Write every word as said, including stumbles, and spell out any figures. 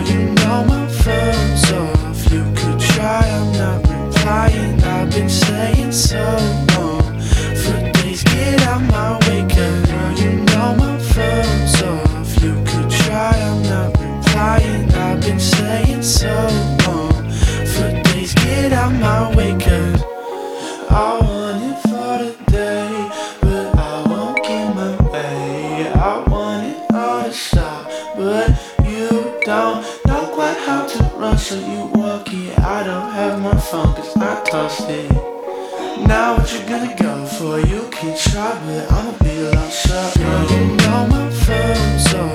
Girl, you know my phone's off. You could try, I'm not replying. I've been saying so long for days. Get out my way, girl, you know my phone's off. You could try, I'm not replying. I've been saying so long for days. Get out my way, cause I want it for today, but I won't get my way. I want it all to stop, but you don't know quite how to run, so you walk it. I don't have my phone cause I tossed it. Now what you gonna go for? You can try, but I'ma be lost up. Girl, you know my phone's off.